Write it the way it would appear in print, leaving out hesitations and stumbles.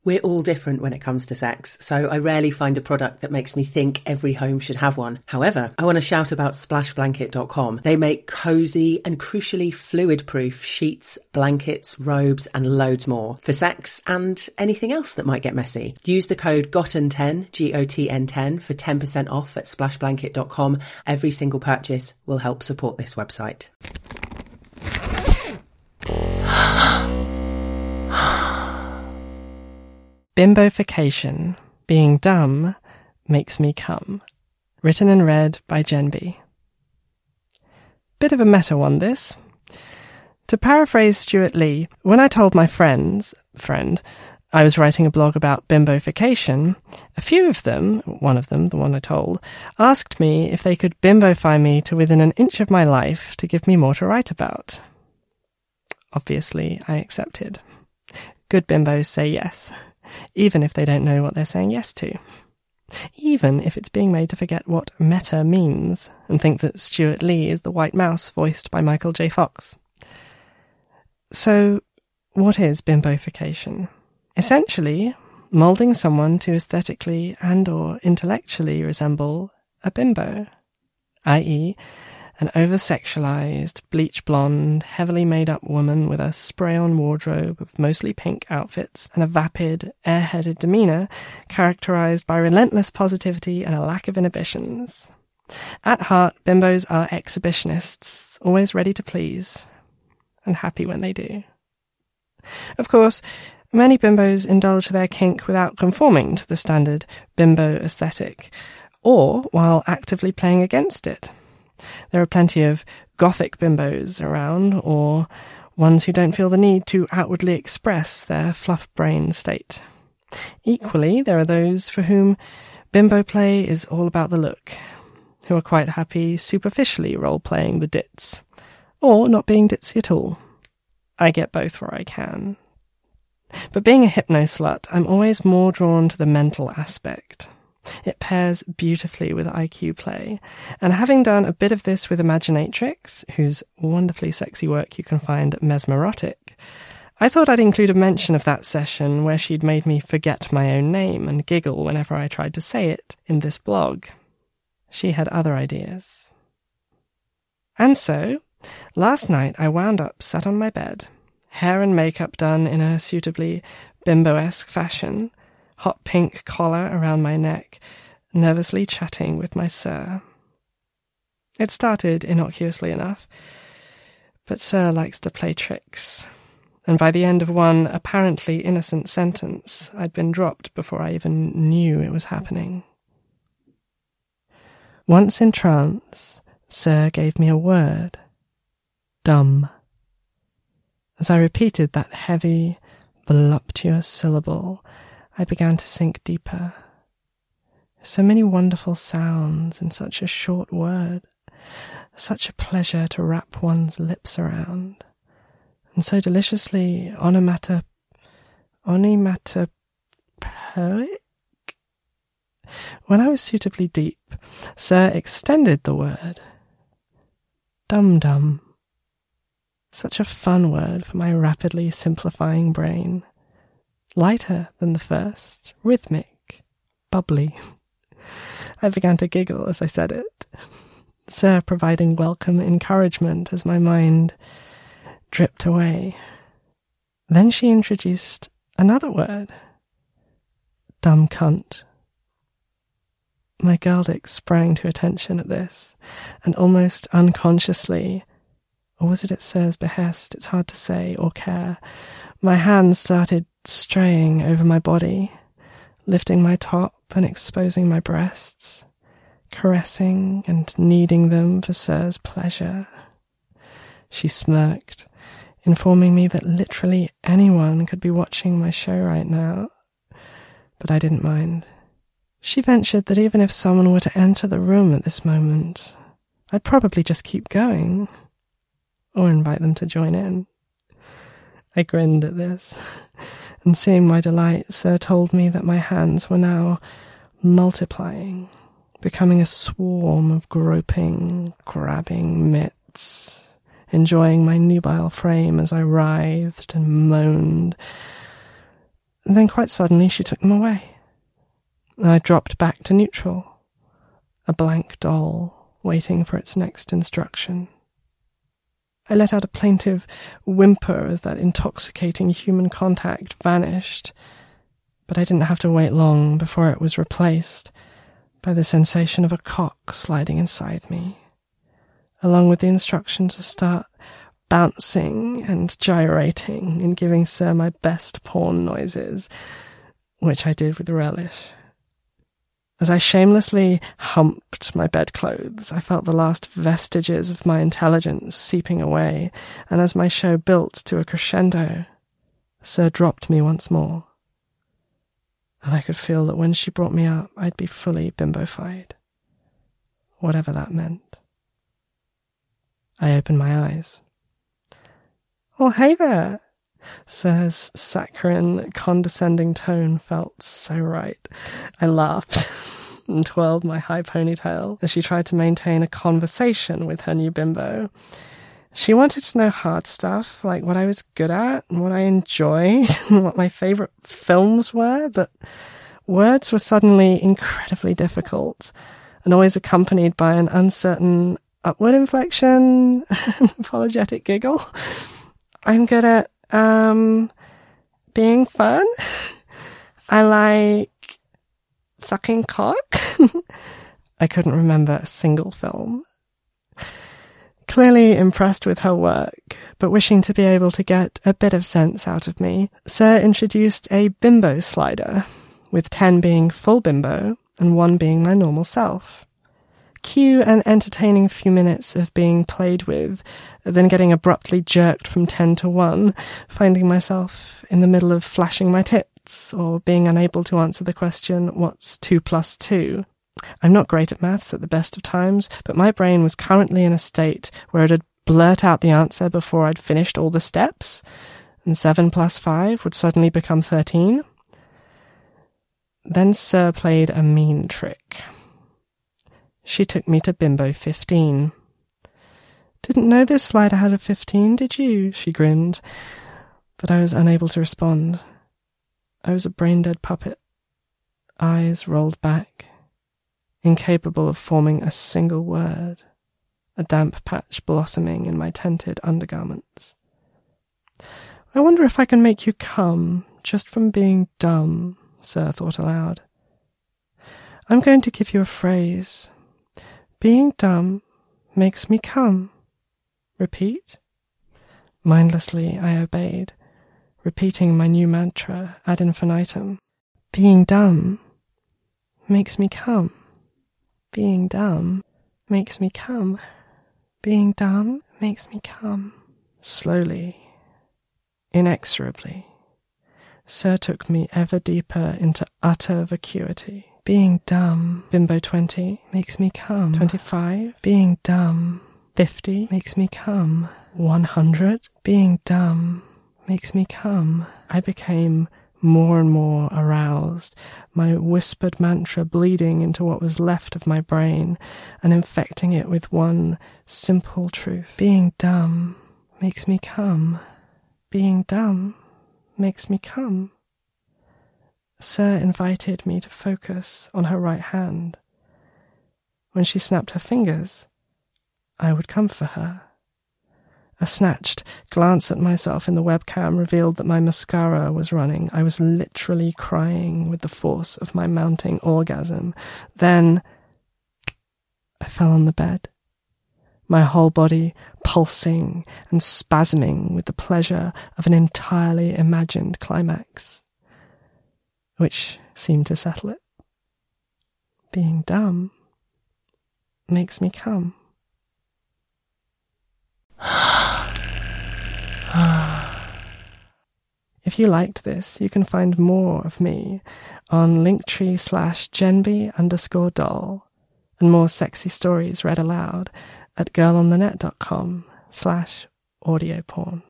We're all different when it comes to sex, so I rarely find a product that makes me think every home should have one. However, I want to shout about splashblanket.com. They make cozy and crucially fluid-proof sheets, blankets, robes and loads more for sex and anything else that might get messy. Use the code GOTTEN10, GOTN10 for 10% off at splashblanket.com. Every single purchase will help support this website. Bimbofication, being dumb, makes me come. Written and read by Jen B. Bit of a meta one, this. To paraphrase Stuart Lee, when I told my friend, I was writing a blog about bimbofication, a few of them, one of them, the one I told, asked me if they could bimbofy me to within an inch of my life to give me more to write about. Obviously, I accepted. Good bimbos say yes, even if they don't know what they're saying yes to. Even if it's being made to forget what meta means and think that Stuart Lee is the white mouse voiced by Michael J. Fox. So, what is bimbofication? Essentially, moulding someone to aesthetically and or intellectually resemble a bimbo, i.e., an over-sexualized, bleach-blonde, heavily made-up woman with a spray-on wardrobe of mostly pink outfits and a vapid, airheaded demeanour characterized by relentless positivity and a lack of inhibitions. At heart, bimbos are exhibitionists, always ready to please, and happy when they do. Of course, many bimbos indulge their kink without conforming to the standard bimbo aesthetic, or while actively playing against it. There are plenty of gothic bimbos around, or ones who don't feel the need to outwardly express their fluff-brain state. Equally, there are those for whom bimbo play is all about the look, who are quite happy superficially role-playing the ditz, or not being ditzy at all. I get both where I can. But being a hypno-slut, I'm always more drawn to the mental aspect. It pairs beautifully with IQ play, and having done a bit of this with Imaginatrix, whose wonderfully sexy work you can find at Mesmerotic, I thought I'd include a mention of that session where she'd made me forget my own name and giggle whenever I tried to say it in this blog. She had other ideas. And so, last night I wound up sat on my bed, hair and makeup done in a suitably bimbo-esque fashion, hot pink collar around my neck, nervously chatting with my sir. It started innocuously enough, but Sir likes to play tricks, and by the end of one apparently innocent sentence, I'd been dropped before I even knew it was happening. Once in trance, Sir gave me a word. Dumb. As I repeated that heavy, voluptuous syllable, I began to sink deeper. So many wonderful sounds in such a short word, such a pleasure to wrap one's lips around, and so deliciously onomatopoeic. When I was suitably deep, Sir extended the word. Dum-dum. Such a fun word for my rapidly simplifying brain. Lighter than the first, rhythmic, bubbly. I began to giggle as I said it, Sir providing welcome encouragement as my mind dripped away. Then she introduced another word. Dumb cunt. My girldick sprang to attention at this, and almost unconsciously, or was it at Sir's behest, it's hard to say or care, my hands started straying over my body, lifting my top and exposing my breasts, caressing and kneading them for Sir's pleasure. She smirked, informing me that literally anyone could be watching my show right now, but I didn't mind. She ventured that even if someone were to enter the room at this moment, I'd probably just keep going, or invite them to join in. I grinned at this, and seeing my delight, Sir told me that my hands were now multiplying, becoming a swarm of groping, grabbing mitts, enjoying my nubile frame as I writhed and moaned. And then quite suddenly she took them away. And I dropped back to neutral, a blank doll waiting for its next instruction. I let out a plaintive whimper as that intoxicating human contact vanished, but I didn't have to wait long before it was replaced by the sensation of a cock sliding inside me, along with the instruction to start bouncing and gyrating and giving Sir my best porn noises, which I did with relish. As I shamelessly humped my bedclothes, I felt the last vestiges of my intelligence seeping away, and as my show built to a crescendo, Sir dropped me once more, and I could feel that when she brought me up, I'd be fully bimbofied, whatever that meant. I opened my eyes. "Oh, hey there!" Sir's saccharine, condescending tone felt so right. I laughed and twirled my high ponytail as she tried to maintain a conversation with her new bimbo. She wanted to know hard stuff, like what I was good at and what I enjoyed and what my favourite films were, but words were suddenly incredibly difficult and always accompanied by an uncertain upward inflection, an apologetic giggle. I'm good at being fun. I like sucking cock. I couldn't remember a single film. Clearly impressed with her work, but wishing to be able to get a bit of sense out of me, Sir introduced a bimbo slider, with 10 being full bimbo and 1 being my normal self. Cue an entertaining few minutes of being played with, then getting abruptly jerked from 10 to 1, finding myself in the middle of flashing my tits, or being unable to answer the question, what's 2 plus 2? I'm not great at maths at the best of times, but my brain was currently in a state where it'd blurt out the answer before I'd finished all the steps, and 7 plus 5 would suddenly become 13. Then Sir played a mean trick. She took me to Bimbo 15. "Didn't know this slider had a 15, did you?" she grinned, but I was unable to respond. I was a brain-dead puppet, eyes rolled back, incapable of forming a single word, a damp patch blossoming in my tented undergarments. "I wonder if I can make you come, just from being dumb," Sir thought aloud. "I'm going to give you a phrase. Being dumb makes me come. Repeat?" Mindlessly I obeyed, repeating my new mantra ad infinitum. Being dumb makes me come. Being dumb makes me come. Being dumb makes me come. Slowly, inexorably, Sir took me ever deeper into utter vacuity. Being dumb, Bimbo 20, makes me come. 25, being dumb. 50, makes me come. 100, being dumb, makes me come. I became more and more aroused, my whispered mantra bleeding into what was left of my brain and infecting it with one simple truth. Being dumb makes me come. Being dumb makes me come. Sir invited me to focus on her right hand. When she snapped her fingers, I would come for her. A snatched glance at myself in the webcam revealed that my mascara was running. I was literally crying with the force of my mounting orgasm. Then I fell on the bed, my whole body pulsing and spasming with the pleasure of an entirely imagined climax, which seemed to settle it. Being dumb makes me come. If you liked this, you can find more of me on linktree/Genby_doll and more sexy stories read aloud at girlonthenet.com/audioporn.